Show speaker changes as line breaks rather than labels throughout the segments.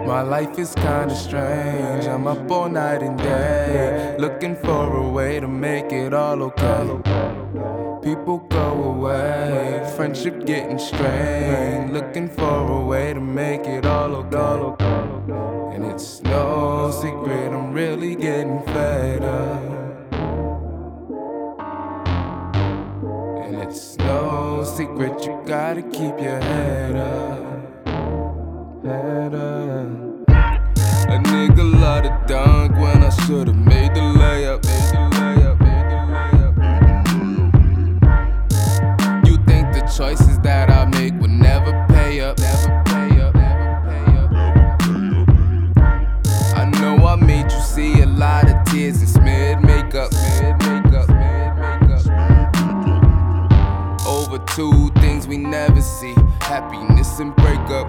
My life is kinda strange. I'm up all night and day, looking for a way to make it all okay. People go away, friendship getting strained, looking for a way to make it all okay. And it's no secret, I'm really getting fed up. And it's no secret, you gotta keep your head up. Head up. A nigga love to dunk when I should've made the layup. You think the choices that I make would never pay up. I know I made you see a lot of tears and smeared makeup. Over two things we never see, happiness and breakup.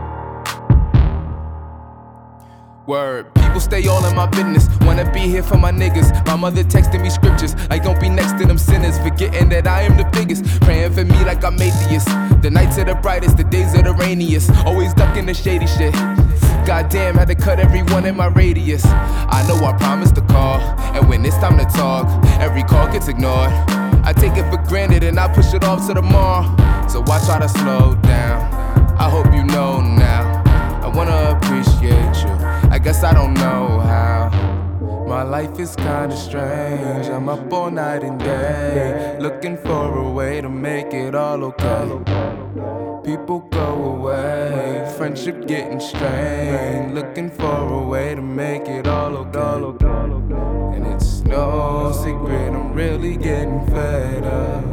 Word, people stay all in my business, wanna be here for my niggas. My mother texting me scriptures, like don't be next to them sinners, forgetting that I am the biggest. Praying for me like I'm atheist. The nights are the brightest, the days are the rainiest. Always ducking the shady shit. Goddamn, had to cut everyone in my radius. I know I promised to call, and when it's time to talk, every call gets ignored. I take it for granted and I push it off to tomorrow. So I try to slow down, I hope you know now. I wanna appreciate you, I guess I don't know how. My life is kinda strange. I'm up all night and day, looking for a way to make it all okay. People go away, friendship getting strained, looking for a way to make it all okay. And it's no secret, I'm really getting fed up.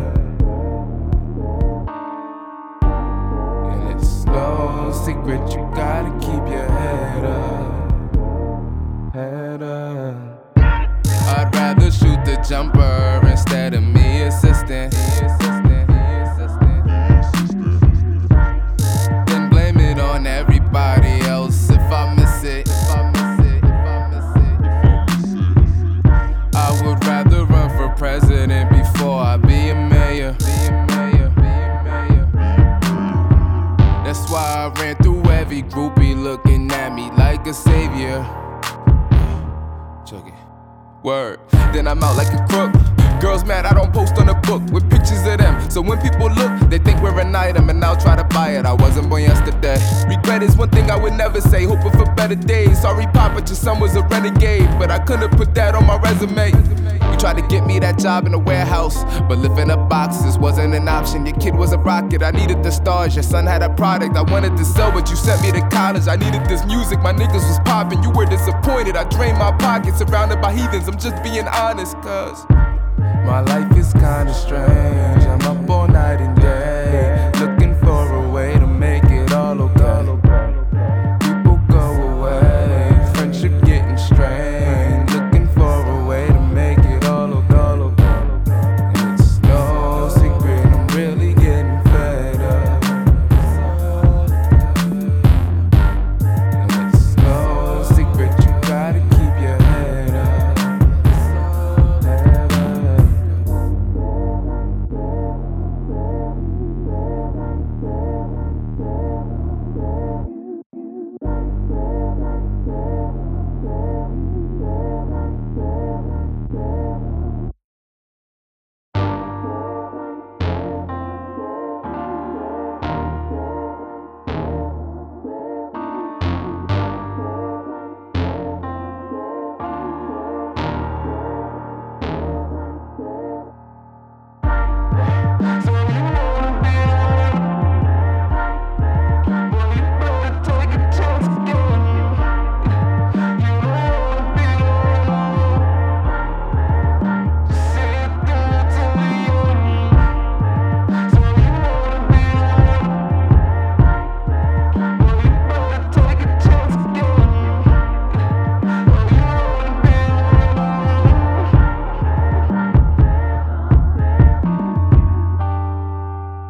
No secret, you gotta keep your head up. Head up. I'd rather shoot the jumper instead of me assisting. Then blame it on everybody else if I miss it. I would rather run for president before I be a mayor. That's why I ran through every groupie looking at me like a savior. Check it. Word. Then I'm out like a crook. Girls mad I don't post on the book with pictures of them. So when people look, they think we're an item and I'll try to buy it. I wasn't born yesterday. Regret is one thing I would never say. Hoping for better days. Sorry, Papa, your son was a renegade, but I couldn't put that on my resume. You tried to get me that job in a warehouse, but living up boxes wasn't an option. Your kid was a rocket, I needed the stars. Your son had a product I wanted to sell, but you sent me to college. I needed this music, my niggas was popping. You were disappointed, I drained my pockets. Surrounded by heathens, I'm just being honest, cause my life is kinda strange. I'm up all night and